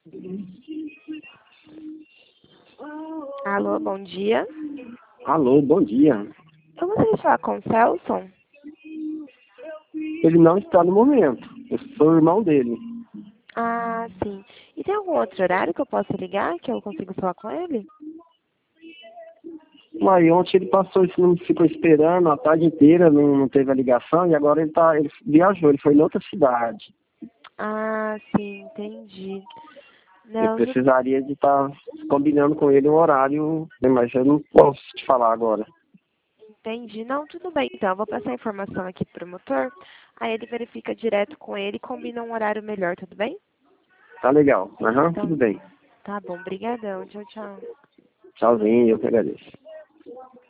Alô, bom dia. Alô, bom dia. Eu gostaria de falar com o Celson. Ele não está no momento. Eu sou o irmão dele. Ah, sim. E tem algum outro horário que eu possa ligar, que eu consigo falar com ele? Mas ontem ele passou, esse número ficou esperando a tarde inteira, não teve a ligação, e agora ele viajou, ele foi em outra cidade. Ah, sim, entendi. Eu Não, precisaria de estar combinando com ele um horário, né, mas eu não posso te falar agora. entendi. Não, tudo bem. Então, eu vou passar a informação aqui pro promotor. Aí ele verifica direto com ele e combina um horário melhor, tudo bem? Tá legal. Aham, Então, tudo bem. tá bom. Obrigadão. Tchau, tchau. Tchauzinho, eu que agradeço.